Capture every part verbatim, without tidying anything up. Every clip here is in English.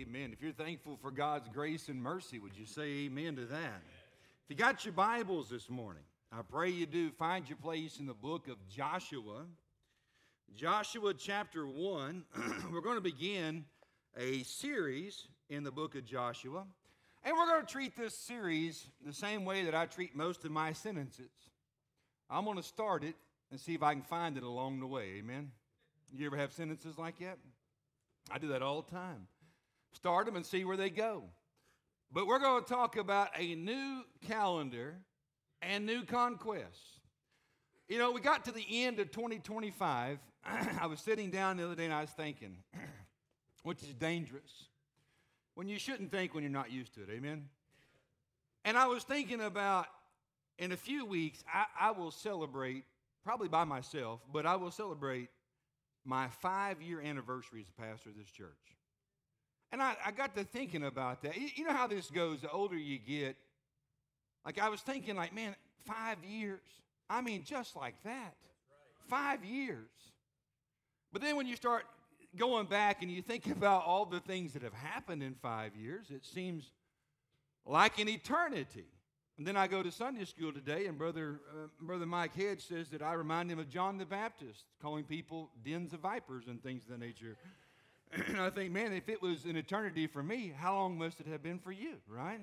Amen. If you're thankful for God's grace and mercy, would you say amen to that? If you got your Bibles this morning, I pray you do. Find your place in the book of Joshua. Joshua chapter one. We're going to begin a series in the book of Joshua. And we're going to treat this series the same way that I treat most of my sentences. I'm going to start it and see if I can find it along the way. Amen? You ever have sentences like that? I do that all the time. Start them and see where they go. But we're going to talk about a new calendar and new conquests. You know, we got to the end of twenty twenty-five. I was sitting down the other day and I was thinking, which is dangerous, when you shouldn't think when you're not used to it. Amen? And I was thinking about, in a few weeks, I, I will celebrate, probably by myself, but I will celebrate my five-year anniversary as a pastor of this church. And I, I got to thinking about that. You, you know how this goes, the older you get. Like I was thinking like, man, five years. I mean, just like that. Right. Five years. But then when you start going back and you think about all the things that have happened in five years, it seems like an eternity. And then I go to Sunday school today, and Brother uh, Brother Mike Hedge says that I remind him of John the Baptist, calling people dens of vipers and things of that nature. And I think, man, if it was an eternity for me, how long must it have been for you, right?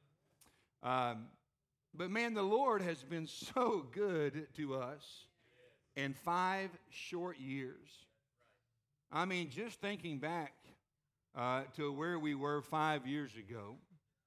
Um, but, man, the Lord has been so good to us in five short years. I mean, just thinking back uh, to where we were five years ago.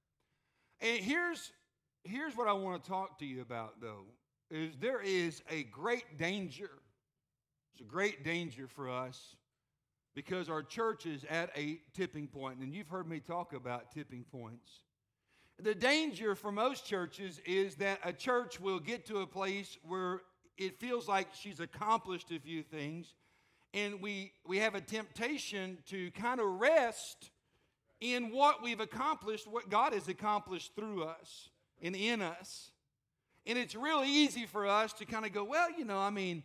And here's, here's what I want to talk to you about, though, is there is a great danger. It's a great danger for us because our church is at a tipping point, and you've heard me talk about tipping points. The danger for most churches is that a church will get to a place where it feels like she's accomplished a few things, and we, we have a temptation to kind of rest in what we've accomplished, what God has accomplished through us and in us. And it's really easy for us to kind of go, well, you know, I mean,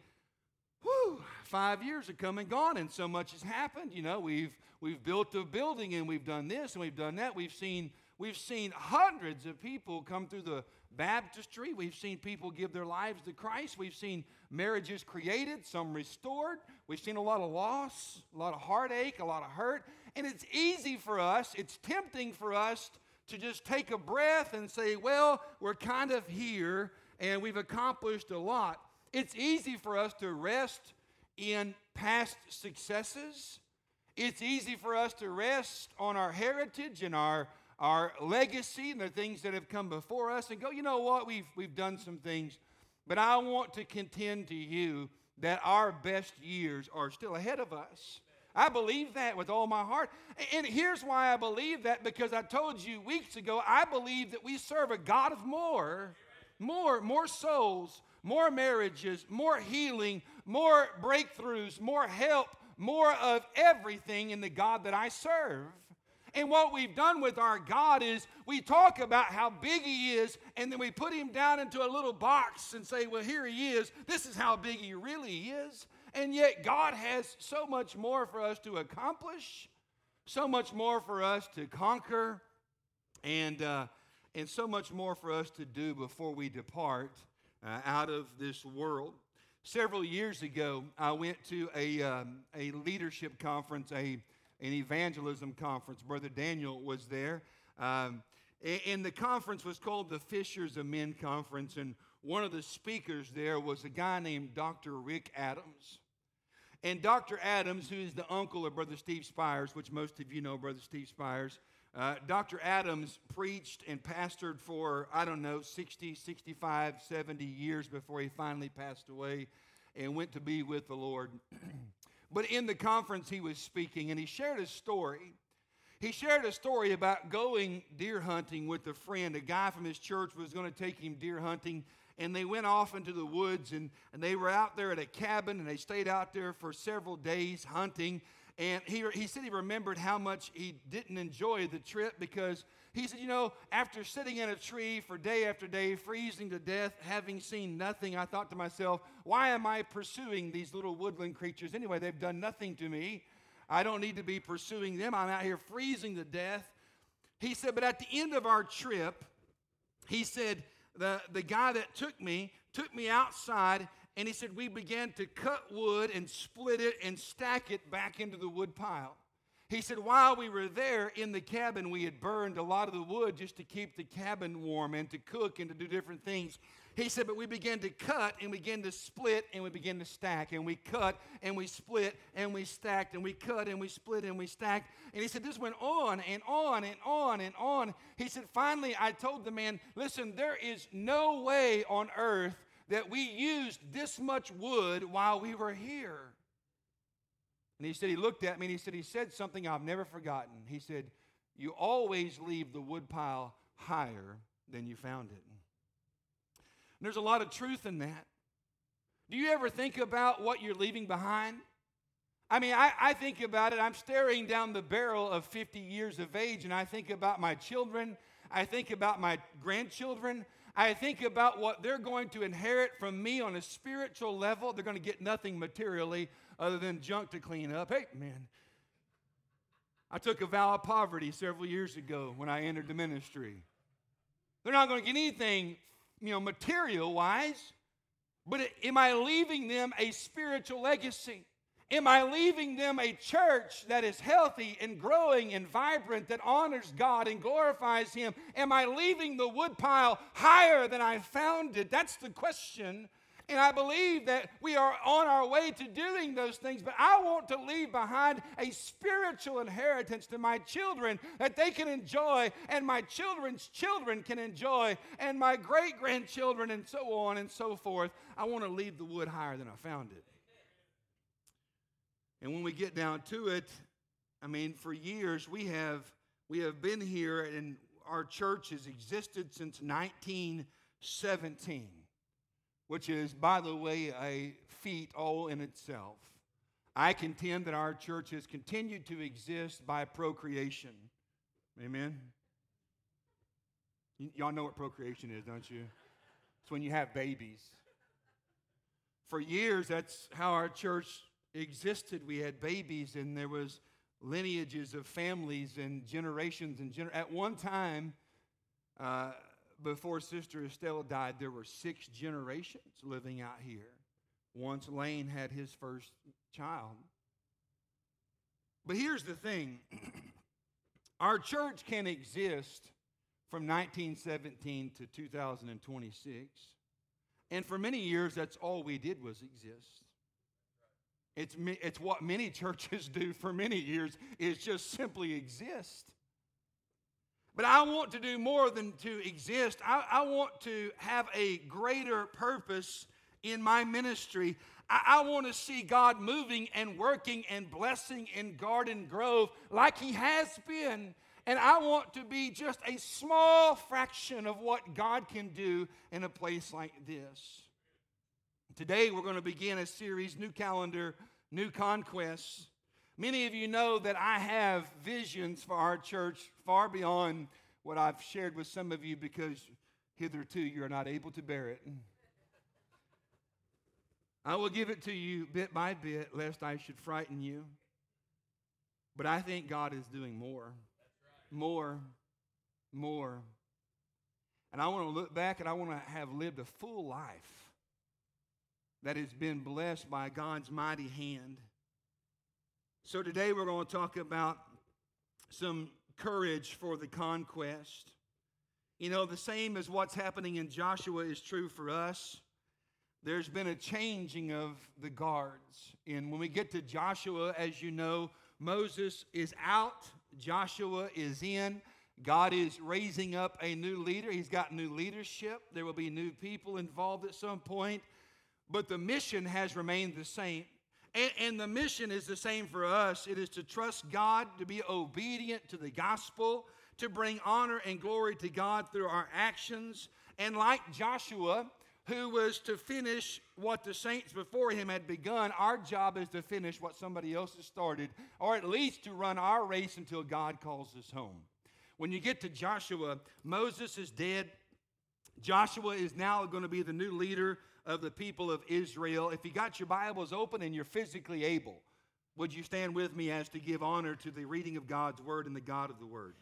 whew, five years have come and gone, and so much has happened. You know, we've we've built a building, and we've done this, and we've done that. We've seen we've seen hundreds of people come through the baptistry. We've seen people give their lives to Christ. We've seen marriages created, some restored. We've seen a lot of loss, a lot of heartache, a lot of hurt. And it's easy for us, it's tempting for us to just take a breath and say, well, we're kind of here, and we've accomplished a lot. It's easy for us to rest in past successes. It's easy for us to rest on our heritage and our, our legacy and the things that have come before us and go, you know what, we've, we've done some things. But I want to contend to you that our best years are still ahead of us. I believe that with all my heart. And here's why I believe that, because I told you weeks ago, I believe that we serve a God of more, more, more souls, more marriages, more healing, more breakthroughs, more help, more of everything in the God that I serve. And what we've done with our God is we talk about how big He is, and then we put Him down into a little box and say, well, here He is. This is how big He really is. And yet God has so much more for us to accomplish, so much more for us to conquer, and, uh, and so much more for us to do before we depart Uh, out of this world. Several years ago, I went to a um, a leadership conference, a an evangelism conference. Brother Daniel was there, um, and, and the conference was called the Fishers of Men Conference. And one of the speakers there was a guy named Doctor Rick Adams. And Doctor Adams, who is the uncle of Brother Steve Spires, which most of you know, Brother Steve Spires. Uh, Doctor Adams preached and pastored for, I don't know, sixty, sixty-five, seventy years before he finally passed away and went to be with the Lord. But in the conference he was speaking, and he shared a story. He shared a story about going deer hunting with a friend. A guy from his church was going to take him deer hunting, and they went off into the woods, and, and they were out there at a cabin, and they stayed out there for several days hunting. And he, he said he remembered how much he didn't enjoy the trip, because he said, you know, after sitting in a tree for day after day, freezing to death, having seen nothing, I thought to myself, why am I pursuing these little woodland creatures? Anyway, they've done nothing to me. I don't need to be pursuing them. I'm out here freezing to death. He said, but at the end of our trip, he said, the, the guy that took me, took me outside, and he said, we began to cut wood and split it and stack it back into the wood pile. He said, while we were there in the cabin, we had burned a lot of the wood just to keep the cabin warm and to cook and to do different things. He said, but we began to cut and we began to split and we began to stack. And we cut and we split and we stacked and we cut and we split and we stacked. And he said, this went on and on and on and on. He said, finally, I told the man, listen, there is no way on earth that we used this much wood while we were here. And he said, he looked at me and he said, he said something I've never forgotten. He said, you always leave the wood pile higher than you found it. And there's a lot of truth in that. Do you ever think about what you're leaving behind? I mean, I, I think about it. I'm staring down the barrel of fifty years of age, and I think about my children. I think about my grandchildren. I think about what they're going to inherit from me on a spiritual level. They're going to get nothing materially other than junk to clean up. Hey, man, I took a vow of poverty several years ago when I entered the ministry. They're not going to get anything, you know, material-wise, but am I leaving them a spiritual legacy? Am I leaving them a church that is healthy and growing and vibrant, that honors God and glorifies Him? Am I leaving the woodpile higher than I found it? That's the question. And I believe that we are on our way to doing those things, but I want to leave behind a spiritual inheritance to my children that they can enjoy, and my children's children can enjoy, and my great-grandchildren, and so on and so forth. I want to leave the wood higher than I found it. And when we get down to it, I mean, for years we have we have been here, and our church has existed since nineteen seventeen, which is, by the way, a feat all in itself. I contend that our church has continued to exist by procreation. Amen? Y- y'all know what procreation is, don't you? It's when you have babies. For years, that's how our church existed. We had babies, and there was lineages of families and generations. And gener- at one time, uh, before Sister Estella died, there were six generations living out here once Lane had his first child. But here's the thing. Our church can exist from nineteen seventeen to two thousand twenty-six. And for many years, that's all we did was exist. It's, it's what many churches do for many years, is just simply exist. But I want to do more than to exist. I, I want to have a greater purpose in my ministry. I, I want to see God moving and working and blessing in Garden Grove like He has been. And I want to be just a small fraction of what God can do in a place like this. Today we're going to begin a series, new calendar, new conquests. Many of you know that I have visions for our church far beyond what I've shared with some of you, because hitherto you're not able to bear it. I will give it to you bit by bit, lest I should frighten you. But I think God is doing more. More. More. And I want to look back, and I want to have lived a full life that has been blessed by God's mighty hand. So today we're going to talk about some courage for the conquest. You know, the same as what's happening in Joshua is true for us. There's been a changing of the guards. And when we get to Joshua, as you know, Moses is out, Joshua is in. God is raising up a new leader. He's got new leadership. There will be new people involved at some point. But the mission has remained the same. And, and the mission is the same for us. It is to trust God, to be obedient to the gospel, to bring honor and glory to God through our actions. And like Joshua, who was to finish what the saints before him had begun, our job is to finish what somebody else has started, or at least to run our race until God calls us home. When you get to Joshua, Moses is dead. Joshua is now going to be the new leader of the people of Israel. If you got your Bibles open and you're physically able, Would you stand with me as to give honor to the reading of God's Word and the God of the Word?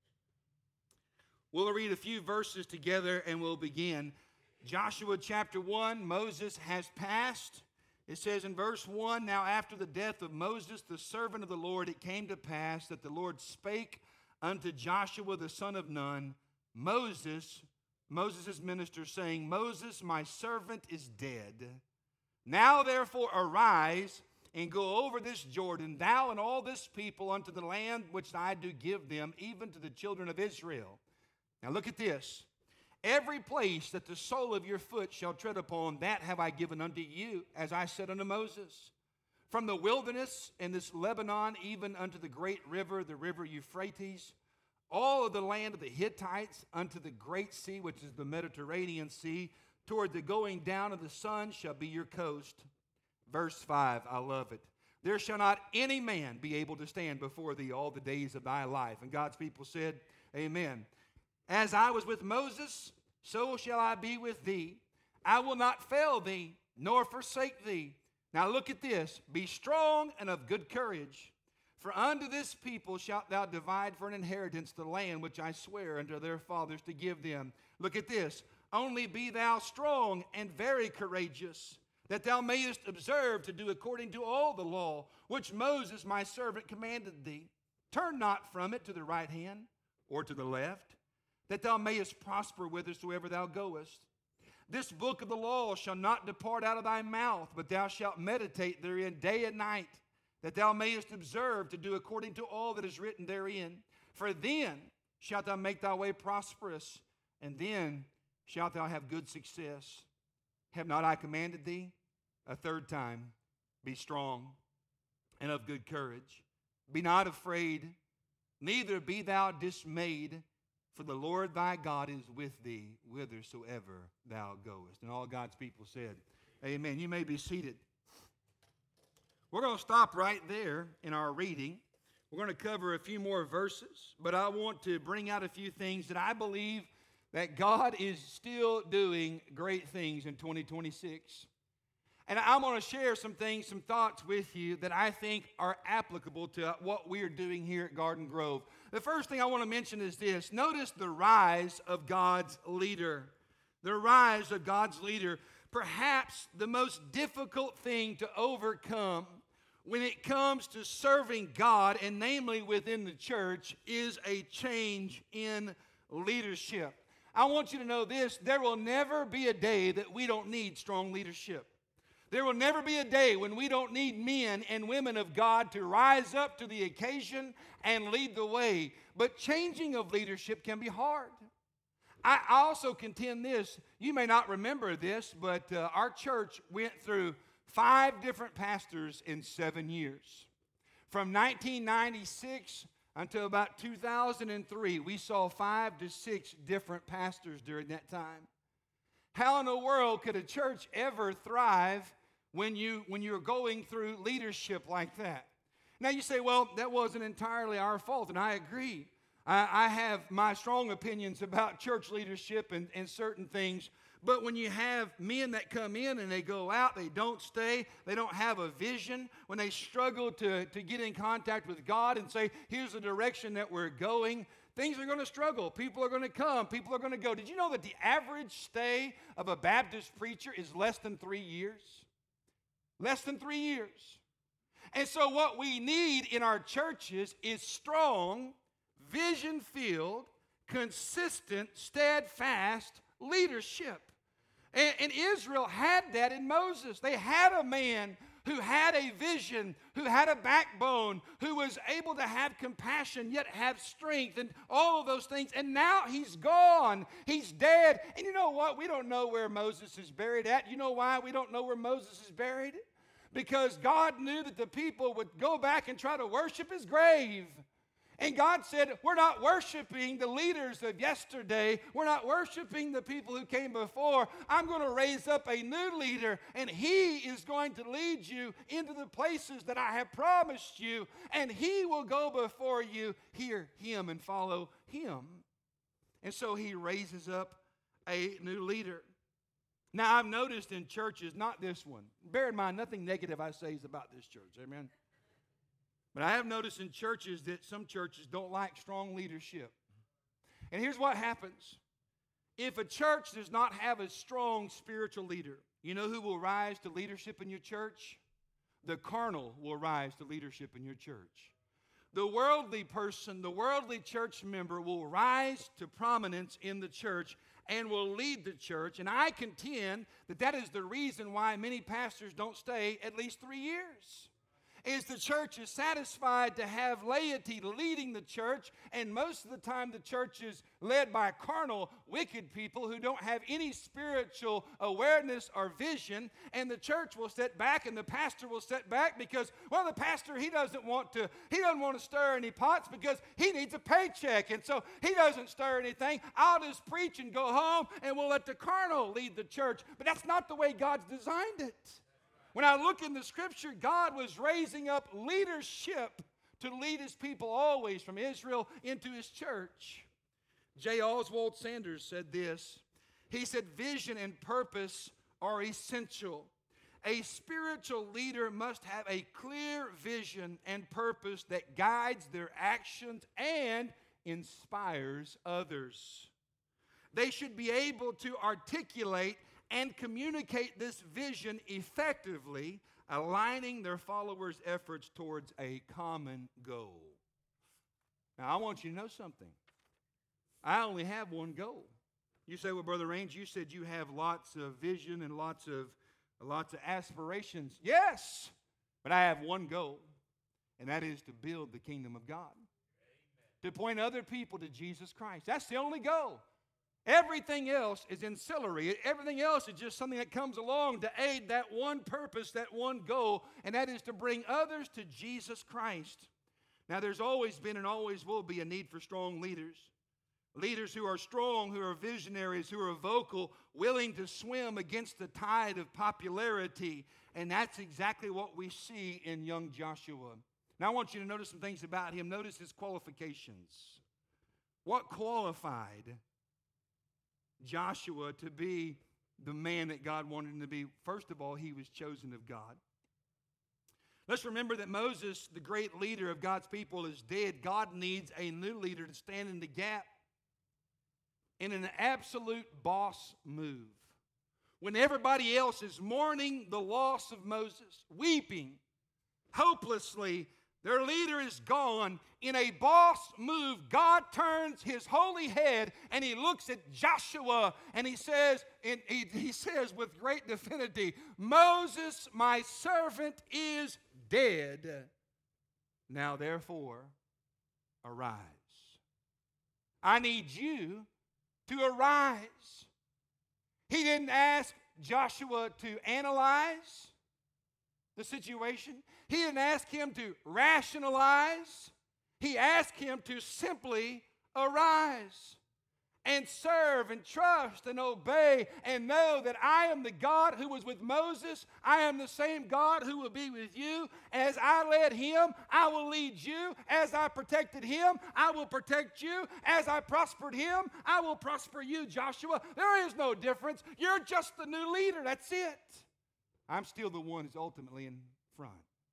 We'll read a few verses together and we'll begin. Joshua chapter one, Moses has passed. It says in verse one, "Now after the death of Moses, the servant of the Lord, it came to pass that the Lord spake unto Joshua the son of Nun, Moses, Moses' minister, saying, Moses, my servant, is dead. Now therefore arise and go over this Jordan, thou and all this people, unto the land which I do give them, even to the children of Israel. Now look at this. Every place that the sole of your foot shall tread upon, that have I given unto you, as I said unto Moses. From the wilderness and this Lebanon, even unto the great river, the river Euphrates, all of the land of the Hittites, unto the great sea, which is the Mediterranean Sea, toward the going down of the sun shall be your coast. Verse five, I love it. There shall not any man be able to stand before thee all the days of thy life. And God's people said, Amen. As I was with Moses, so shall I be with thee. I will not fail thee, nor forsake thee. Now look at this. Be strong and of good courage. For unto this people shalt thou divide for an inheritance the land which I swear unto their fathers to give them. Look at this. Only be thou strong and very courageous, that thou mayest observe to do according to all the law which Moses my servant commanded thee. Turn not from it to the right hand or to the left, that thou mayest prosper whithersoever thou goest. This book of the law shall not depart out of thy mouth, but thou shalt meditate therein day and night, that thou mayest observe to do according to all that is written therein. For then shalt thou make thy way prosperous, and then shalt thou have good success. Have not I commanded thee? A third time, be strong and of good courage. Be not afraid, neither be thou dismayed, for the Lord thy God is with thee whithersoever thou goest. And all God's people said, Amen. You may be seated. We're going to stop right there in our reading. We're going to cover a few more verses, but I want to bring out a few things that I believe that God is still doing great things in twenty twenty-six. And I'm going to share some things, some thoughts with you that I think are applicable to what we're doing here at Garden Grove. The first thing I want to mention is this. Notice the rise of God's leader. The rise of God's leader. Perhaps the most difficult thing to overcome when it comes to serving God, and namely within the church, is a change in leadership. I want you to know this. There will never be a day that we don't need strong leadership. There will never be a day when we don't need men and women of God to rise up to the occasion and lead the way. But changing of leadership can be hard. I also contend this. You may not remember this, but uh, our church went through five different pastors in seven years. From nineteen ninety-six until about two thousand three, we saw five to six different pastors during that time. How in the world could a church ever thrive when, you, when you're going through leadership like that? Now you say, well, that wasn't entirely our fault, and I agree. I, I have my strong opinions about church leadership and, and certain things, but when you have men that come in and they go out, they don't stay, they don't have a vision, when they struggle to, to get in contact with God and say, here's the direction that we're going, things are going to struggle. People are going to come. People are going to go. Did you know that the average stay of a Baptist preacher is less than three years? Less than three years. And so what we need in our churches is strong, vision-filled, consistent, steadfast leadership. And, and Israel had that in Moses. They had a man who had a vision, who had a backbone, who was able to have compassion, yet have strength, and all of those things. And now he's gone. He's dead. And you know what? We don't know where Moses is buried at. You know why we don't know where Moses is buried? Because God knew that the people would go back and try to worship his grave. And God said, we're not worshiping the leaders of yesterday. We're not worshiping the people who came before. I'm going to raise up a new leader, and he is going to lead you into the places that I have promised you, and he will go before you. Hear him and follow him. And so he raises up a new leader. Now, I've noticed in churches, not this one. Bear in mind, nothing negative I say is about this church. Amen. But I have noticed in churches that some churches don't like strong leadership. And here's what happens. If a church does not have a strong spiritual leader, you know who will rise to leadership in your church? The carnal will rise to leadership in your church. The worldly person, the worldly church member will rise to prominence in the church and will lead the church. And I contend that that is the reason why many pastors don't stay at least three years. Is the church is satisfied to have laity leading the church, and most of the time the church is led by carnal, wicked people who don't have any spiritual awareness or vision, and the church will sit back and the pastor will sit back because, well, the pastor, he doesn't want to, he doesn't want to stir any pots because he needs a paycheck, and so he doesn't stir anything. I'll just preach and go home, and we'll let the carnal lead the church. But that's not the way God's designed it. When I look in the Scripture, God was raising up leadership to lead His people always from Israel into His church. J. Oswald Sanders said this. He said, vision and purpose are essential. A spiritual leader must have a clear vision and purpose that guides their actions and inspires others. They should be able to articulate and communicate this vision effectively, aligning their followers' efforts towards a common goal. Now, I want you to know something. I only have one goal. You say, well, Brother Raines, you said you have lots of vision and lots of, lots of aspirations. Yes, but I have one goal, and that is to build the kingdom of God. Amen. To point other people to Jesus Christ. That's the only goal. Everything else is ancillary. Everything else is just something that comes along to aid that one purpose, that one goal, and that is to bring others to Jesus Christ. Now, there's always been and always will be a need for strong leaders. Leaders who are strong, who are visionaries, who are vocal, willing to swim against the tide of popularity. And that's exactly what we see in young Joshua. Now, I want you to notice some things about him. Notice his qualifications. What qualified Joshua to be the man that God wanted him to be? First of all, he was chosen of God. Let's remember that Moses, the great leader of God's people, is dead. God needs a new leader to stand in the gap in an absolute boss move. When everybody else is mourning the loss of Moses, weeping hopelessly, their leader is gone. In a boss move, God turns his holy head and he looks at Joshua and he says, and he, he says with great divinity, Moses, my servant, is dead. Now therefore, arise. I need you to arise. He didn't ask Joshua to analyze the situation. He didn't ask him to rationalize. He asked him to simply arise and serve and trust and obey and know that I am the God who was with Moses. I am the same God who will be with you. As I led him, I will lead you. As I protected him, I will protect you. As I prospered him, I will prosper you, Joshua. There is no difference. You're just the new leader. That's it. I'm still the one who's ultimately in front.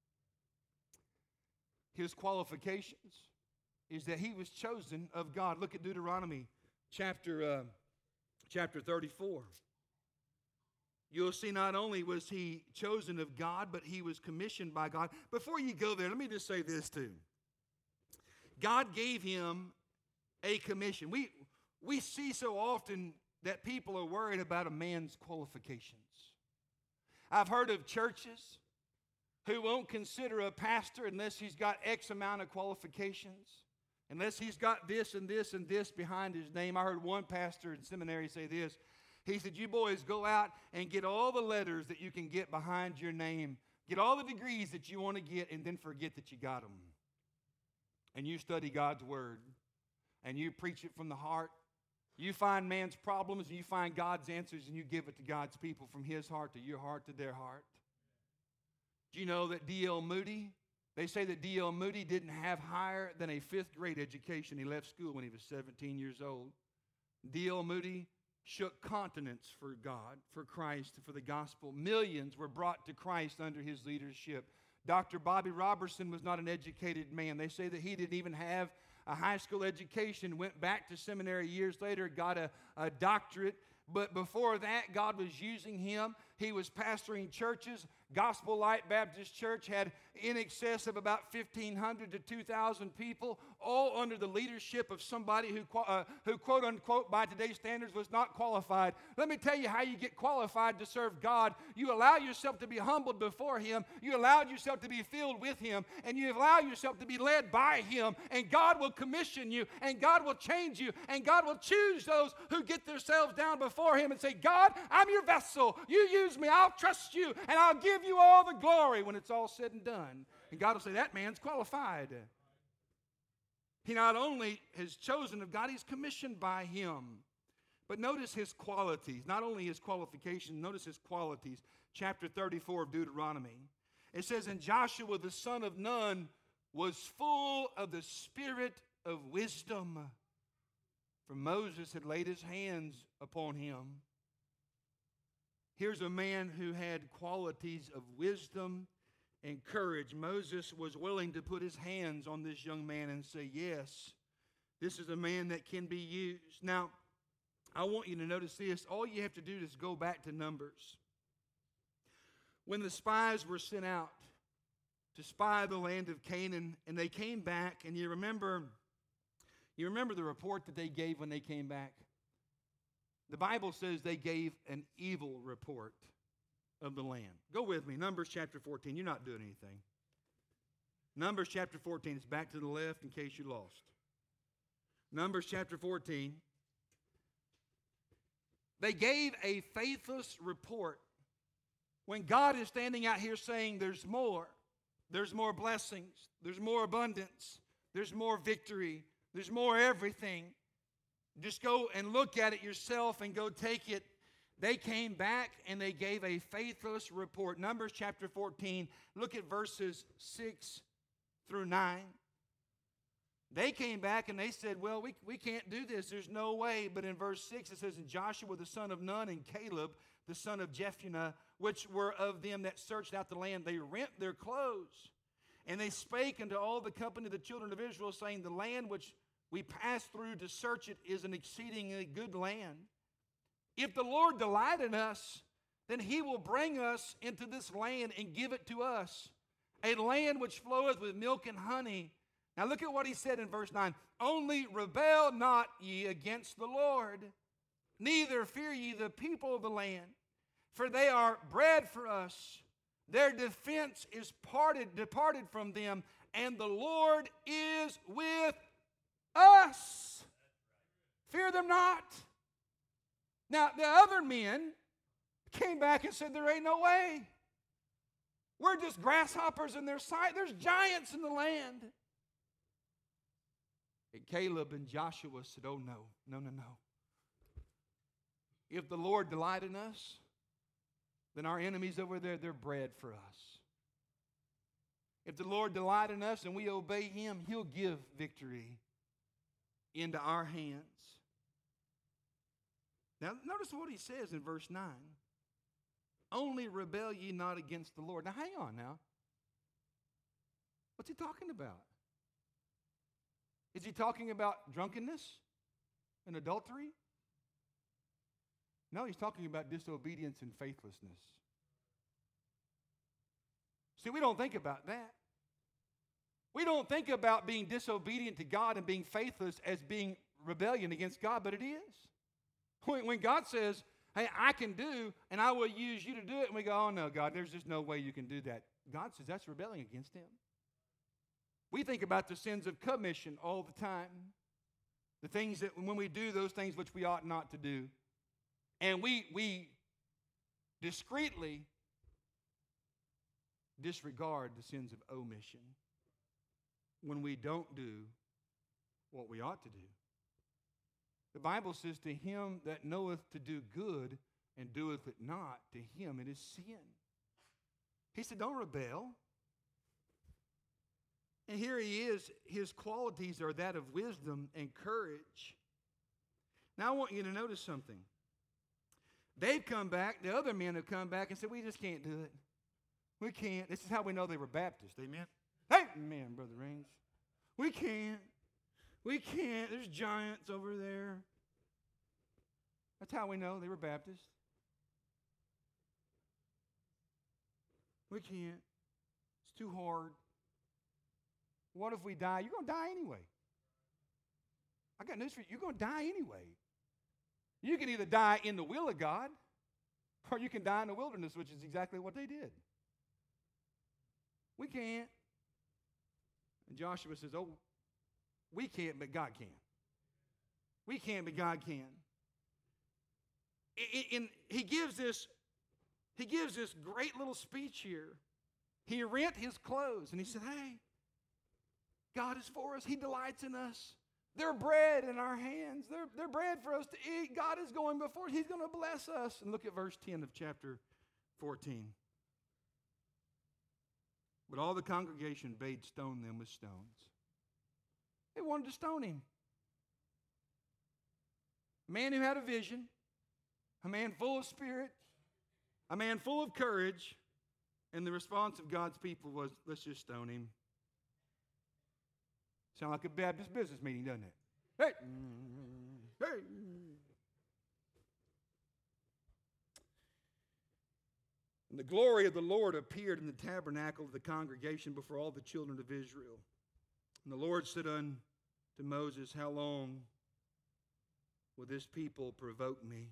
His qualifications is that he was chosen of God. Look at Deuteronomy chapter, uh, chapter thirty-four. You'll see not only was he chosen of God, but he was commissioned by God. Before you go there, let me just say this too. God gave him a commission. We, we see so often that people are worried about a man's qualifications. I've heard of churches who won't consider a pastor unless he's got X amount of qualifications, unless he's got this and this and this behind his name. I heard one pastor in seminary say this. He said, you boys go out and get all the letters that you can get behind your name. Get all the degrees that you want to get and then forget that you got them. And you study God's word and you preach it from the heart. You find man's problems and you find God's answers and you give it to God's people from his heart to your heart to their heart. Do you know that D L Moody, they say that D L Moody didn't have higher than a fifth grade education. He left school when he was seventeen years old. D L Moody shook continents for God, for Christ, for the gospel. Millions were brought to Christ under his leadership. Doctor Bobby Robertson was not an educated man. They say that he didn't even have a high school education, went back to seminary years later, got a, a doctorate. But before that, God was using him. He was pastoring churches. Gospel Light Baptist Church had in excess of about fifteen hundred to two thousand people, all under the leadership of somebody who, uh, who quote unquote, by today's standards, was not qualified. Let me tell you how you get qualified to serve God. You allow yourself to be humbled before Him. You allow yourself to be filled with Him. And you allow yourself to be led by Him. And God will commission you. And God will change you. And God will choose those who get themselves down before Him and say, God, I'm your vessel. You use me. I'll trust you. And I'll give you all the glory when it's all said and done. And God will say, that man's qualified. He not only has chosen of God, he's commissioned by Him. But notice his qualities. Not only his qualifications, notice his qualities. Chapter thirty-four of Deuteronomy. It says, and Joshua the son of Nun was full of the spirit of wisdom, for Moses had laid his hands upon him. Here's a man who had qualities of wisdom and courage. Moses was willing to put his hands on this young man and say, yes, this is a man that can be used. Now, I want you to notice this. All you have to do is go back to Numbers. When the spies were sent out to spy the land of Canaan, and they came back, and you remember, you remember the report that they gave when they came back? The Bible says they gave an evil report of the land. Go with me, Numbers chapter fourteen. You're not doing anything. Numbers chapter fourteen. It's back to the left in case you lost. Numbers chapter fourteen. They gave a faithless report when God is standing out here saying there's more. There's more blessings. There's more abundance. There's more victory. There's more everything. Just go and look at it yourself and go take it. They came back and they gave a faithless report. Numbers chapter fourteen, look at verses six through nine. They came back and they said, well, we, we can't do this. There's no way. But in verse six it says, and Joshua the son of Nun and Caleb the son of Jephunneh, which were of them that searched out the land, they rent their clothes. And they spake unto all the company of the children of Israel, saying, the land which we passed through to search it is an exceedingly good land. If the Lord delight in us, then He will bring us into this land and give it to us, a land which floweth with milk and honey. Now look at what He said in verse nine. Only rebel not ye against the Lord, neither fear ye the people of the land, for they are bread for us. Their defense is parted, departed from them, and the Lord is with us. Fear them not. Now, the other men came back and said, there ain't no way. We're just grasshoppers in their sight. There's giants in the land. And Caleb and Joshua said, oh, no, no, no, no. If the Lord delight in us, then our enemies over there, they're bread for us. If the Lord delight in us and we obey Him, He'll give victory into our hands. Now, notice what He says in verse nine. Only rebel ye not against the Lord. Now, hang on now. What's He talking about? Is He talking about drunkenness and adultery? No, He's talking about disobedience and faithlessness. See, we don't think about that. We don't think about being disobedient to God and being faithless as being rebellion against God, but it is. When, when God says, hey, I can do, and I will use you to do it, and we go, oh, no, God, there's just no way you can do that. God says that's rebelling against Him. We think about the sins of commission all the time. The things that, when we do those things which we ought not to do. And we, we discreetly disregard the sins of omission when we don't do what we ought to do. The Bible says, to him that knoweth to do good and doeth it not, to him it is sin. He said, don't rebel. And here he is. His qualities are that of wisdom and courage. Now I want you to notice something. They've come back, the other men have come back and said, we just can't do it. We can't. This is how we know they were Baptist. Amen? Hey, man, Brother Raines. We can't. We can't. There's giants over there. That's how we know they were Baptist. We can't. It's too hard. What if we die? You're going to die anyway. I got news for you. You're going to die anyway. You can either die in the will of God, or you can die in the wilderness, which is exactly what they did. We can't. And Joshua says, oh, we can't, but God can. We can't, but God can. And he gives this, he gives this great little speech here. He rent his clothes, and he said, hey, God is for us. He delights in us. They're bread in our hands. They're, they're bread for us to eat. God is going before us. He's going to bless us. And look at verse ten of chapter fourteen. But all the congregation bade stone them with stones. They wanted to stone him. A man who had a vision, a man full of spirit, a man full of courage, and the response of God's people was, let's just stone him. Sound like a Baptist business meeting, doesn't it? Hey! Hey! And the glory of the Lord appeared in the tabernacle of the congregation before all the children of Israel. And the Lord said unto Moses, how long will this people provoke me?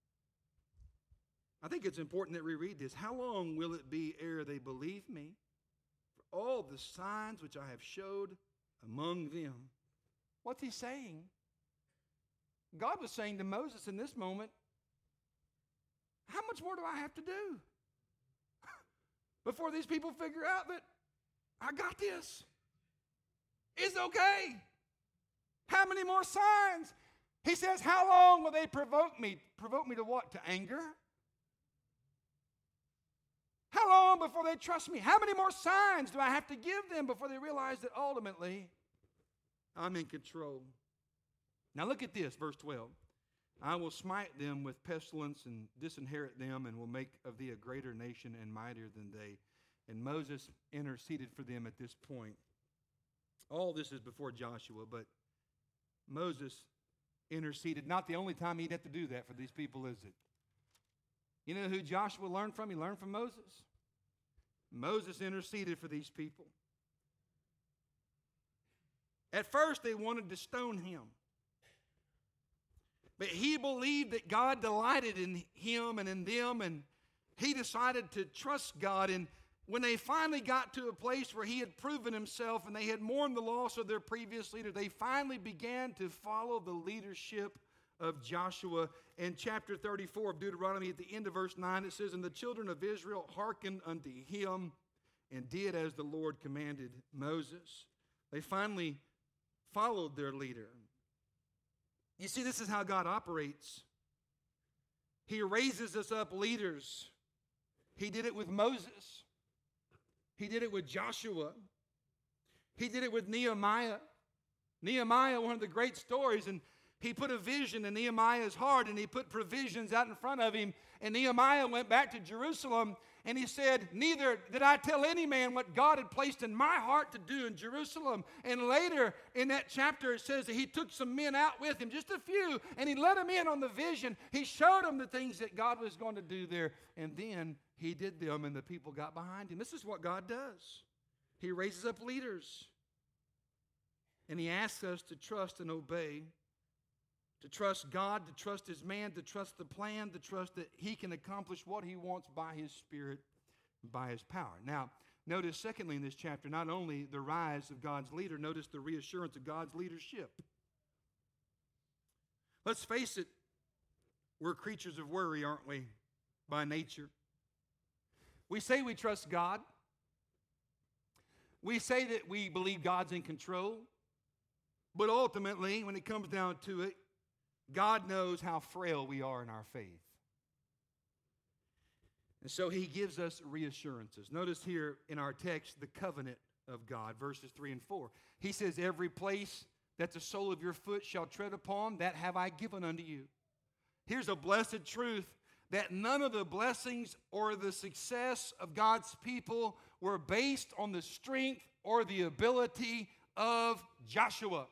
I think it's important that we read this. How long will it be ere they believe me? For all the signs which I have showed among them. What's he saying? God was saying to Moses in this moment, how much more do I have to do before these people figure out that I got this? It's okay. How many more signs? He says, how long will they provoke me? Provoke me to what? To anger? How long before they trust me? How many more signs do I have to give them before they realize that ultimately I'm in control? Now look at this, verse twelve. I will smite them with pestilence and disinherit them, and will make of thee a greater nation and mightier than they. And Moses interceded for them at this point. All this is before Joshua, but Moses interceded. Not the only time he'd have to do that for these people, is it? You know who Joshua learned from? He learned from Moses. Moses interceded for these people. At first, they wanted to stone him. But he believed that God delighted in him and in them, and he decided to trust God. And when they finally got to a place where he had proven himself and they had mourned the loss of their previous leader, they finally began to follow the leadership of Joshua. In chapter thirty-four of Deuteronomy, at the end of verse nine, it says, and the children of Israel hearkened unto him and did as the Lord commanded Moses. They finally followed their leader. You see, this is how God operates. He raises us up leaders. He did it with Moses. He did it with Joshua. He did it with Nehemiah. Nehemiah, one of the great stories, and he put a vision in Nehemiah's heart, and he put provisions out in front of him. And Nehemiah went back to Jerusalem, and he said, neither did I tell any man what God had placed in my heart to do in Jerusalem. And later in that chapter, it says that he took some men out with him, just a few, and he let them in on the vision. He showed them the things that God was going to do there, and then he did them, and the people got behind him. This is what God does. He raises up leaders, and he asks us to trust and obey. To trust God, to trust his man, to trust the plan, to trust that he can accomplish what he wants by his Spirit and by his power. Now, notice secondly in this chapter, not only the rise of God's leader, notice the reassurance of God's leadership. Let's face it, we're creatures of worry, aren't we, by nature? We say we trust God. We say that we believe God's in control. But ultimately, when it comes down to it, God knows how frail we are in our faith. And so he gives us reassurances. Notice here in our text the covenant of God, verses three and four. He says, every place that the sole of your foot shall tread upon, that have I given unto you. Here's a blessed truth that none of the blessings or the success of God's people were based on the strength or the ability of Joshua.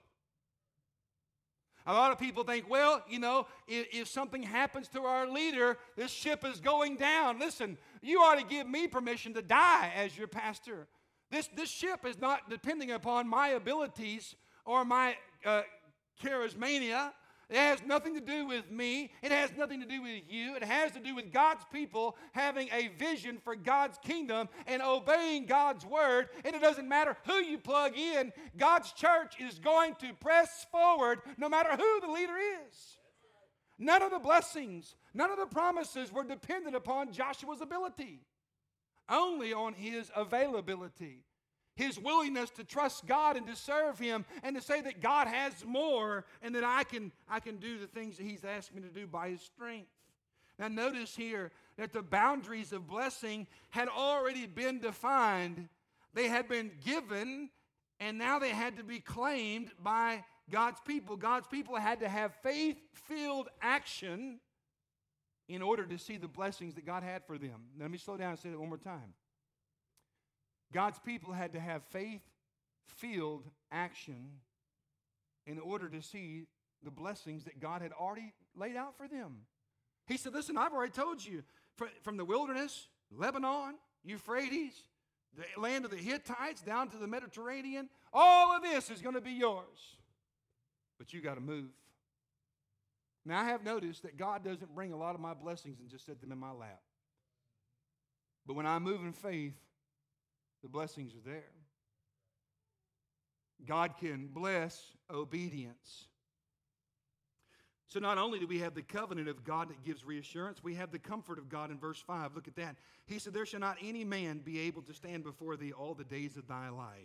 A lot of people think, well, you know, if, if something happens to our leader, this ship is going down. Listen, you ought to give me permission to die as your pastor. This, this ship is not depending upon my abilities or my uh, charismania. It has nothing to do with me. It has nothing to do with you. It has to do with God's people having a vision for God's kingdom and obeying God's word. And it doesn't matter who you plug in. God's church is going to press forward no matter who the leader is. None of the blessings, none of the promises were dependent upon Joshua's ability. Only on his availability. His willingness to trust God and to serve Him and to say that God has more and that I can, I can do the things that He's asked me to do by His strength. Now notice here that the boundaries of blessing had already been defined. They had been given and now they had to be claimed by God's people. God's people had to have faith-filled action in order to see the blessings that God had for them. Now, let me slow down and say that one more time. God's people had to have faith-filled action in order to see the blessings that God had already laid out for them. He said, listen, I've already told you, from the wilderness, Lebanon, Euphrates, the land of the Hittites, down to the Mediterranean, all of this is going to be yours. But you got to move. Now, I have noticed that God doesn't bring a lot of my blessings and just set them in my lap. But when I move in faith, the blessings are there. God can bless obedience. So not only do we have the covenant of God that gives reassurance, we have the comfort of God in verse five. Look at that. He said, there shall not any man be able to stand before thee all the days of thy life.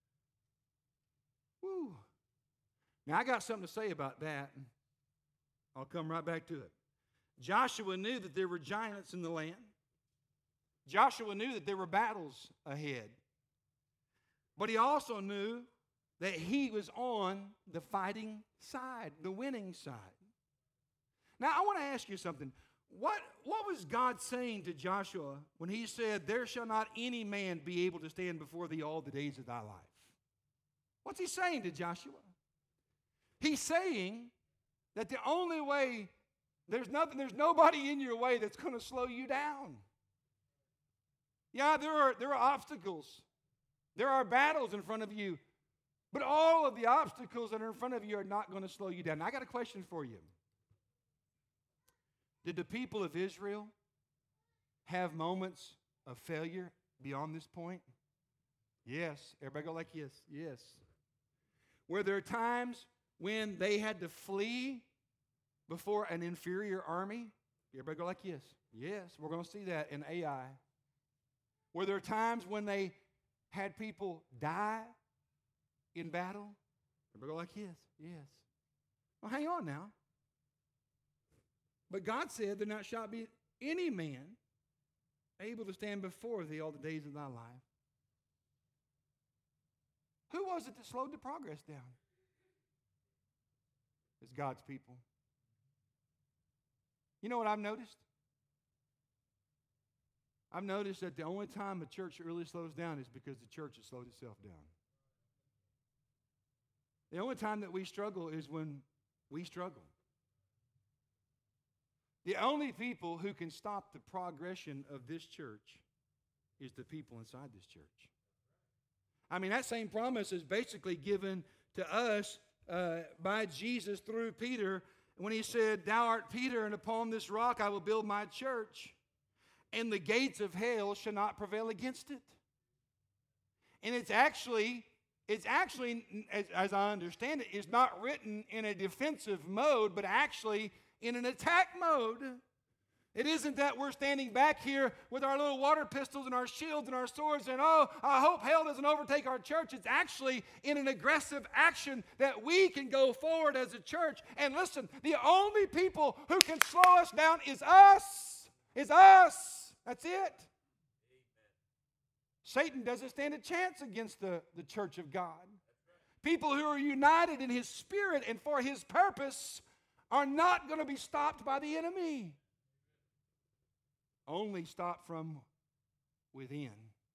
Woo. Now I got something to say about that. I'll come right back to it. Joshua knew that there were giants in the land. Joshua knew that there were battles ahead. But he also knew that he was on the fighting side, the winning side. Now, I want to ask you something. What, what was God saying to Joshua when he said, there shall not any man be able to stand before thee all the days of thy life? What's he saying to Joshua? He's saying that the only way, there's nothing, there's nobody in your way that's going to slow you down. Yeah, there are, there are obstacles. There are battles in front of you. But all of the obstacles that are in front of you are not going to slow you down. Now, I got a question for you. Did the people of Israel have moments of failure beyond this point? Yes. Everybody go like yes. Yes. Were there times when they had to flee before an inferior army? Everybody go like yes. Yes. We're going to see that in A I. Were there times when they had people die in battle? Everybody go like yes. Yes. Well, hang on now. But God said, there not shall be any man able to stand before thee all the days of thy life. Who was it that slowed the progress down? It's God's people. You know what I've noticed? I've noticed that the only time a church really slows down is because the church has slowed itself down. The only time that we struggle is when we struggle. The only people who can stop the progression of this church is the people inside this church. I mean, that same promise is basically given to us uh, by Jesus through Peter when he said, thou art Peter, and upon this rock I will build my church, and the gates of hell shall not prevail against it. And it's actually, it's actually, as, as I understand it, is not written in a defensive mode, but actually in an attack mode. It isn't that we're standing back here with our little water pistols and our shields and our swords and, oh, I hope hell doesn't overtake our church. It's actually in an aggressive action that we can go forward as a church. And listen, the only people who can slow us down is us. Is us. That's it. Amen. Satan doesn't stand a chance against the, the church of God. People who are united in his spirit and for his purpose are not going to be stopped by the enemy. only stop from within.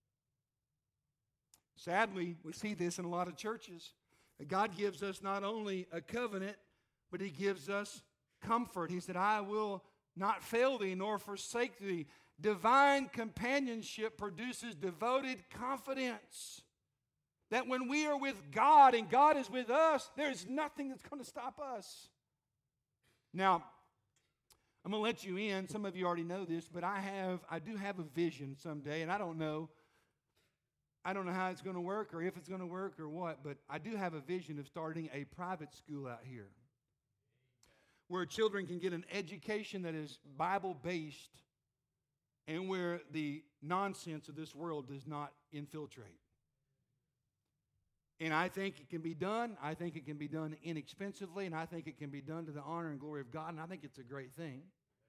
Sadly, we see this in a lot of churches. God gives us not only a covenant, but He gives us comfort. He said, I will not fail thee nor forsake thee. Divine companionship produces devoted confidence. That when we are with God and God is with us, there's nothing that's going to stop us. Now, I'm going to let you in. Some of you already know this, but I have, I do have a vision someday, and I don't know, I don't know how it's going to work or if it's going to work or what, but I do have a vision of starting a private school out here where children can get an education that is Bible-based and where the nonsense of this world does not infiltrate. And I think it can be done. I think it can be done inexpensively, and I think it can be done to the honor and glory of God, and I think it's a great thing.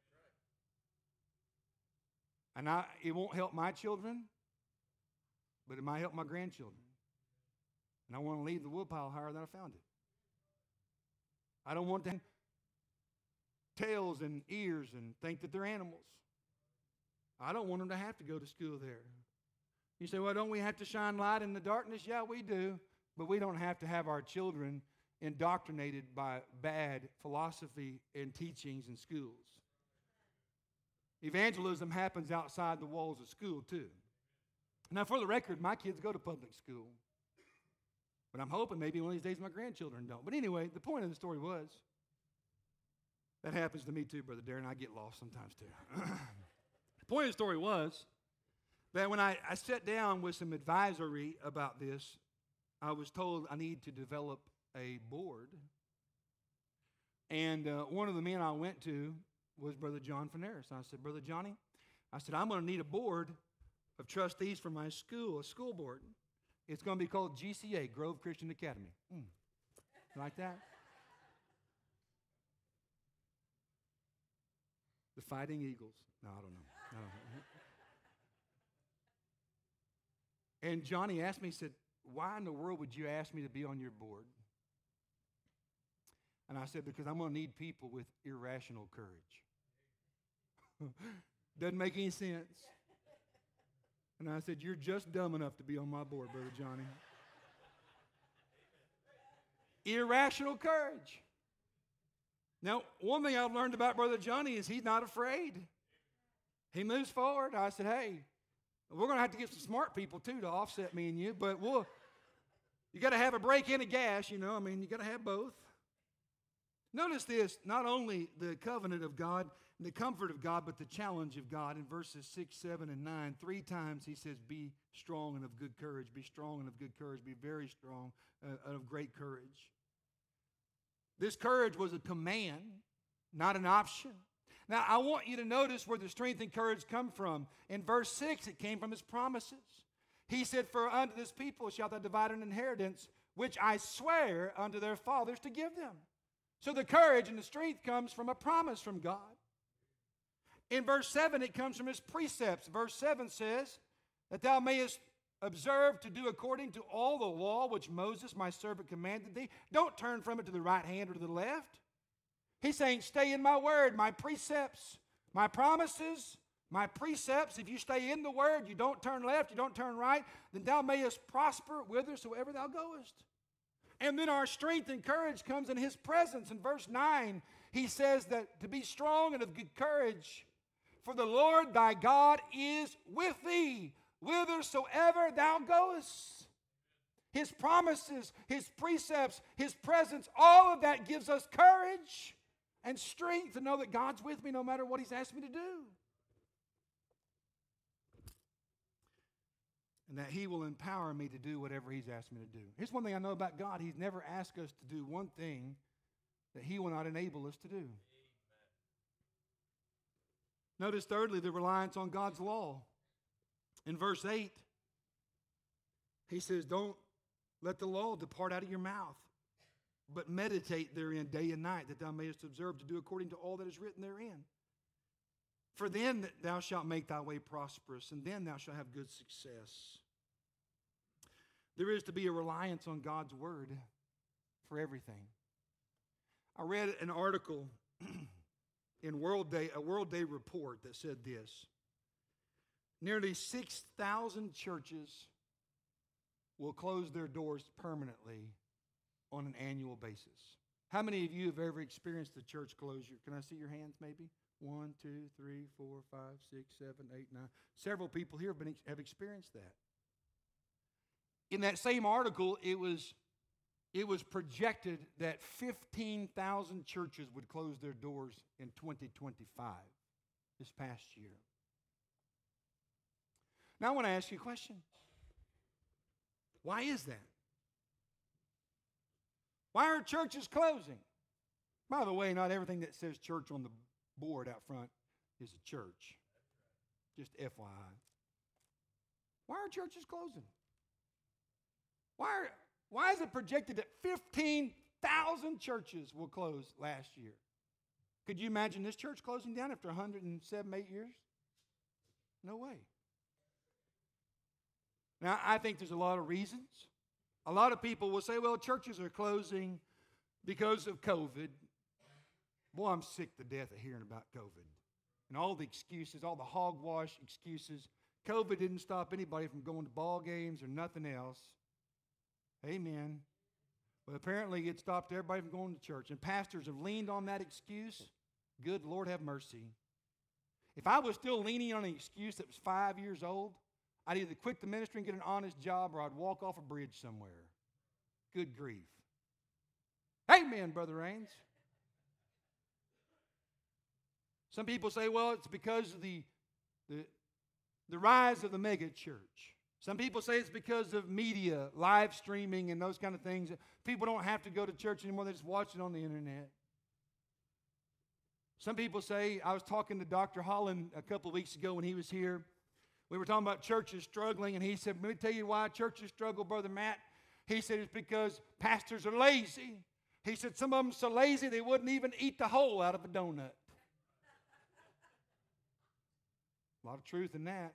And I, it won't help my children, but it might help my grandchildren. And I want to leave the woodpile higher than I found it. I don't want to have tails and ears and think that they're animals. I don't want them to have to go to school there. You say, well, don't we have to shine light in the darkness? Yeah, we do. But we don't have to have our children indoctrinated by bad philosophy and teachings in schools. Evangelism happens outside the walls of school, too. Now, for the record, my kids go to public school. But I'm hoping maybe one of these days my grandchildren don't. But anyway, the point of the story was, that happens to me too, Brother Darren. I get lost sometimes too. The point of the story was that when I, I sat down with some advisory about this, I was told I need to develop a board. And uh, one of the men I went to was Brother John Fanaris. I said, Brother Johnny, I said, I'm going to need a board of trustees for my school, a school board. It's going to be called G C A, Grove Christian Academy. Mm. Like that? The Fighting Eagles. No, I don't know. I don't know. And Johnny asked me, he said, why in the world would you ask me to be on your board? And I said, because I'm going to need people with irrational courage. Doesn't make any sense. And I said, you're just dumb enough to be on my board, Brother Johnny. Irrational courage. Now, one thing I've learned about Brother Johnny is he's not afraid. He moves forward. I said, hey, we're going to have to get some smart people, too, to offset me and you, but we'll, you got to have a brake and a gas, you know. I mean, you got to have both. Notice this, not only the covenant of God and the comfort of God, but the challenge of God. In verses six, seven, and nine, three times he says, be strong and of good courage, be strong and of good courage, be very strong uh, and of great courage. This courage was a command, not an option. Now, I want you to notice where the strength and courage come from. In verse six, it came from his promises. He said, for unto this people shalt thou divide an inheritance, which I swear unto their fathers to give them. So the courage and the strength comes from a promise from God. In verse seven, it comes from his precepts. Verse seven says, that thou mayest observe to do according to all the law which Moses my servant commanded thee. Don't turn from it to the right hand or to the left. He's saying, stay in my word, my precepts, my promises, my precepts. If you stay in the word, you don't turn left, you don't turn right, then thou mayest prosper whithersoever thou goest. And then our strength and courage comes in his presence. In verse nine, he says that to be strong and of good courage, for the Lord thy God is with thee, whithersoever thou goest. His promises, his precepts, his presence, all of that gives us courage and strength to know that God's with me no matter what he's asked me to do. And that he will empower me to do whatever he's asked me to do. Here's one thing I know about God. He's never asked us to do one thing that he will not enable us to do. Amen. Notice thirdly, the reliance on God's law. In verse eight, he says, don't let the law depart out of your mouth, but meditate therein day and night, that thou mayest observe to do according to all that is written therein. For then thou shalt make thy way prosperous, and then thou shalt have good success. There is to be a reliance on God's word for everything. I read an article in World Day, a World Day report that said this. nearly six thousand churches will close their doors permanently on an annual basis. How many of you have ever experienced a church closure? Can I see your hands maybe? One, two, three, four, five, six, seven, eight, nine. Several people here have, been, have experienced that. In that same article, it was, it was projected that fifteen thousand churches would close their doors in twenty twenty-five, this past year. Now I want to ask you a question. Why is that? Why are churches closing? By the way, not everything that says church on the board out front is a church. Just F Y I. Why are churches closing? Why, are, why is it projected that fifteen thousand churches will close last year? Could you imagine this church closing down after one hundred seven, eight years? No way. Now, I think there's a lot of reasons. A lot of people will say, well, churches are closing because of COVID. Boy, I'm sick to death of hearing about COVID. And all the excuses, all the hogwash excuses. COVID didn't stop anybody from going to ball games or nothing else. Amen. But apparently it stopped everybody from going to church. And pastors have leaned on that excuse. Good Lord have mercy. If I was still leaning on an excuse that was five years old, I'd either quit the ministry and get an honest job, or I'd walk off a bridge somewhere. Good grief. Amen, Brother Raines. Some people say, well, it's because of the, the, the rise of the mega church. Some people say it's because of media, live streaming, and those kind of things. People don't have to go to church anymore. They just watch it on the internet. Some people say, I was talking to Doctor Holland a couple of weeks ago when he was here. We were talking about churches struggling, and he said, let me tell you why churches struggle, Brother Matt. He said it's because pastors are lazy. He said some of them are so lazy they wouldn't even eat the hole out of a donut. A lot of truth in that.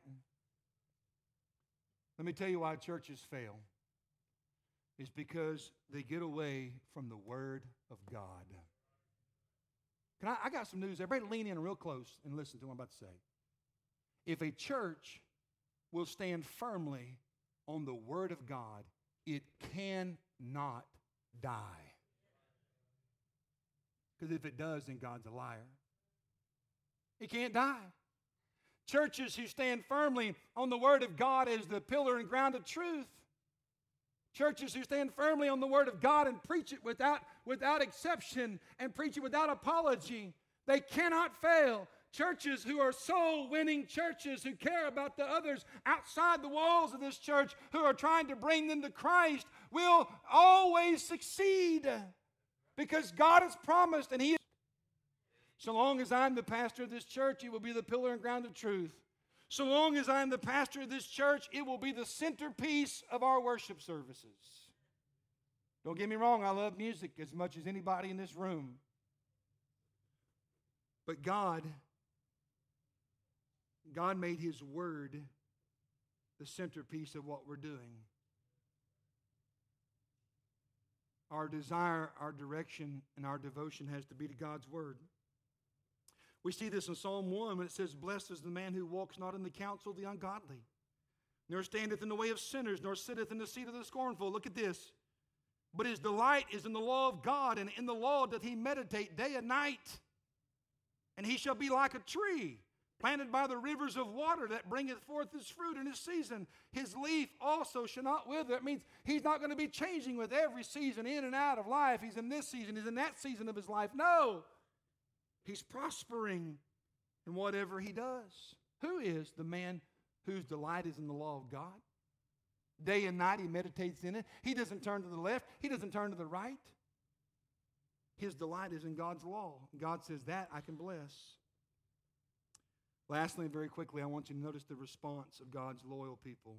Let me tell you why churches fail. It's because they get away from the Word of God. Can I, I got some news. Everybody lean in real close and listen to what I'm about to say. If a church will stand firmly on the Word of God, it cannot die. Because if it does, then God's a liar. It can't die. Churches who stand firmly on the Word of God as the pillar and ground of truth. Churches who stand firmly on the Word of God and preach it without, without exception and preach it without apology. They cannot fail. Churches who are soul-winning churches who care about the others outside the walls of this church, who are trying to bring them to Christ, will always succeed because God has promised, and He is. So long as I'm the pastor of this church, it will be the pillar and ground of truth. So long as I'm the pastor of this church, it will be the centerpiece of our worship services. Don't get me wrong, I love music as much as anybody in this room. But God God made His Word the centerpiece of what we're doing. Our desire, our direction, and our devotion has to be to God's Word. We see this in Psalm one when it says, blessed is the man who walks not in the counsel of the ungodly, nor standeth in the way of sinners, nor sitteth in the seat of the scornful. Look at this. But his delight is in the law of God, and in the law doth he meditate day and night. And he shall be like a tree planted by the rivers of water that bringeth forth his fruit in his season. His leaf also shall not wither. That means he's not going to be changing with every season in and out of life. He's in this season, he's in that season of his life. No. He's prospering in whatever he does. Who is the man whose delight is in the law of God? Day and night he meditates in it. He doesn't turn to the left. He doesn't turn to the right. His delight is in God's law. God says, that I can bless. Lastly, very quickly, I want you to notice the response of God's loyal people.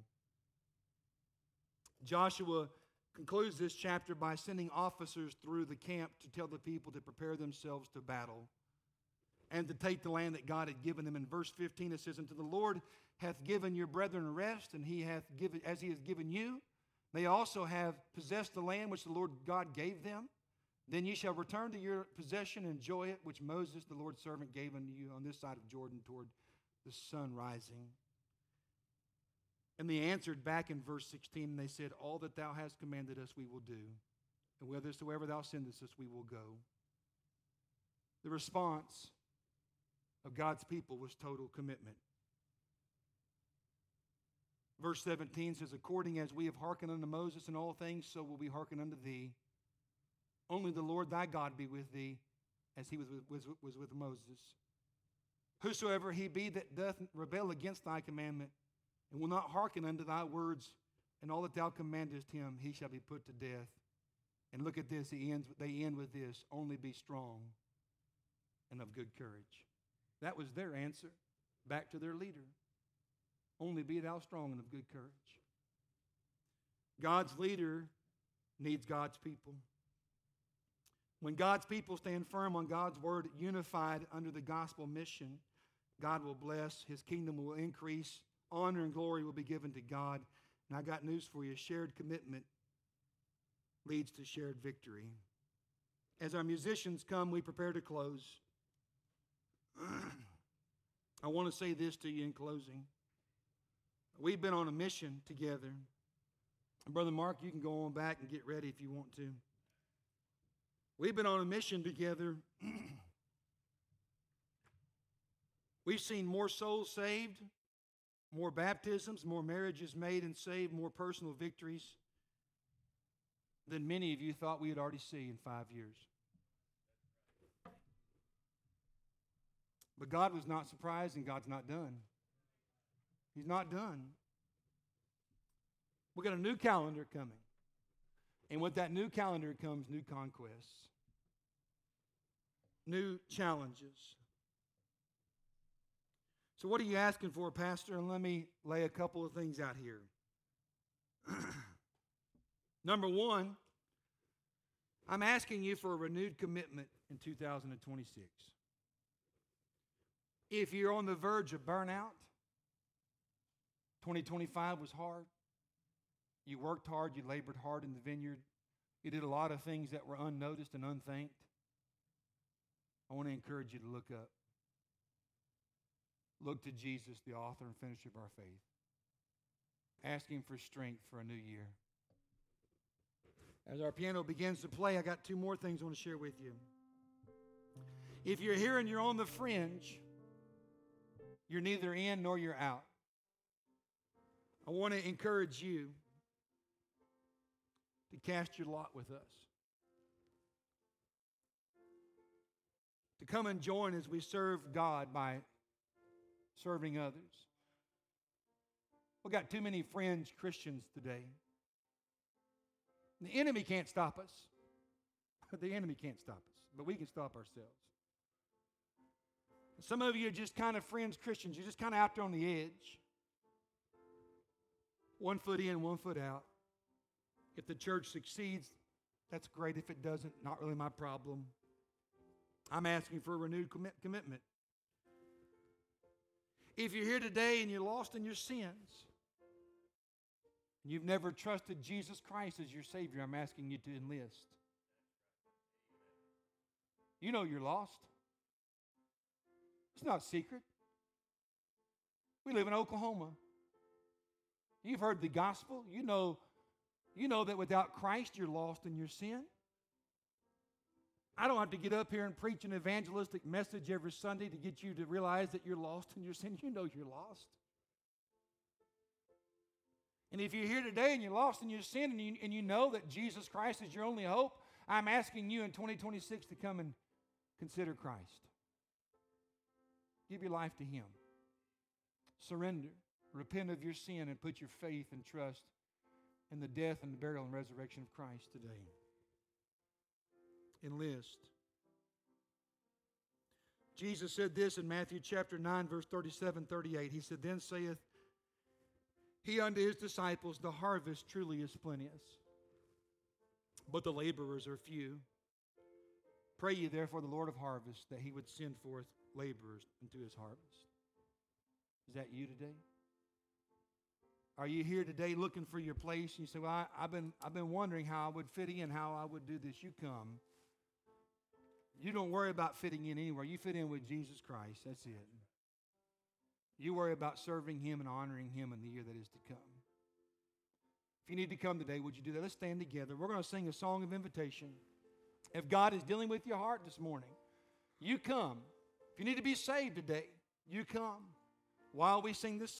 Joshua concludes this chapter by sending officers through the camp to tell the people to prepare themselves to battle and to take the land that God had given them. In verse fifteen, it says, unto the Lord hath given your brethren rest, and he hath given, as he has given you, they also have possessed the land which the Lord God gave them. Then ye shall return to your possession and enjoy it, which Moses, the Lord's servant, gave unto you on this side of Jordan toward the sun rising. And they answered back in verse sixteen, and they said, all that thou hast commanded us we will do, and whithersoever thou sendest us we will go. The response of God's people was total commitment. Verse seventeen says, according as we have hearkened unto Moses in all things, so will we hearken unto thee. Only the Lord thy God be with thee, as he was with, was, was with Moses. Whosoever he be that doth rebel against thy commandment, and will not hearken unto thy words, and all that thou commandest him, he shall be put to death. And look at this, he ends, they end with this, only be strong and of good courage. That was their answer back to their leader. Only be thou strong and of good courage. God's leader needs God's people. When God's people stand firm on God's word, unified under the gospel mission, God will bless, his kingdom will increase, honor and glory will be given to God. And I got news for you. Shared commitment leads to shared victory. As our musicians come, we prepare to close. I want to say this to you in closing. We've been on a mission together. Brother Mark, you can go on back and get ready if you want to. We've been on a mission together. We've seen more souls saved, more baptisms, more marriages made and saved, more personal victories than many of you thought we would already see in five years. But God was not surprised, and God's not done. He's not done. We've got a new calendar coming. And with that new calendar comes new conquests, new challenges. So what are you asking for, Pastor? And let me lay a couple of things out here. Number one, I'm asking you for a renewed commitment in two thousand twenty-six. If you're on the verge of burnout, twenty twenty-five was hard. You worked hard, you labored hard in the vineyard. You did a lot of things that were unnoticed and unthanked. I want to encourage you to look up. Look to Jesus, the author and finisher of our faith. Ask him for strength for a new year. As our piano begins to play, I got two more things I want to share with you. If you're here and you're on the fringe, you're neither in nor you're out. I want to encourage you to cast your lot with us. To come and join as we serve God by serving others. We've got too many fringe Christians today. The enemy can't stop us. The enemy can't stop us, but we can stop ourselves. Some of you are just kind of fringe Christians. You're just kind of out there on the edge. One foot in, one foot out. If the church succeeds, that's great. If it doesn't, not really my problem. I'm asking for a renewed commit- commitment. If you're here today and you're lost in your sins, and you've never trusted Jesus Christ as your Savior, I'm asking you to enlist. You know you're lost. It's not secret. We live in Oklahoma. You've heard the gospel. You know, you know that without Christ, you're lost in your sin. I don't have to get up here and preach an evangelistic message every Sunday to get you to realize that you're lost in your sin. You know you're lost. And if you're here today and you're lost in your sin and you, and you know that Jesus Christ is your only hope, I'm asking you in twenty twenty-six to come and consider Christ. Give your life to him. Surrender. Repent of your sin and put your faith and trust in the death and the burial and resurrection of Christ today. Enlist. Jesus said this in Matthew chapter nine, verse thirty-seven, thirty-eight. He said, then saith he unto his disciples, the harvest truly is plenteous, but the laborers are few. Pray ye therefore the Lord of harvest that he would send forth laborers into his harvest. Is that you today? Are you here today looking for your place? And you say, well, I, I've been, I've been wondering how I would fit in, how I would do this. You come. You don't worry about fitting in anywhere. You fit in with Jesus Christ. That's it. You worry about serving Him and honoring Him in the year that is to come. If you need to come today, would you do that? Let's stand together. We're going to sing a song of invitation. If God is dealing with your heart this morning, you come. If you need to be saved today, you come. While we sing this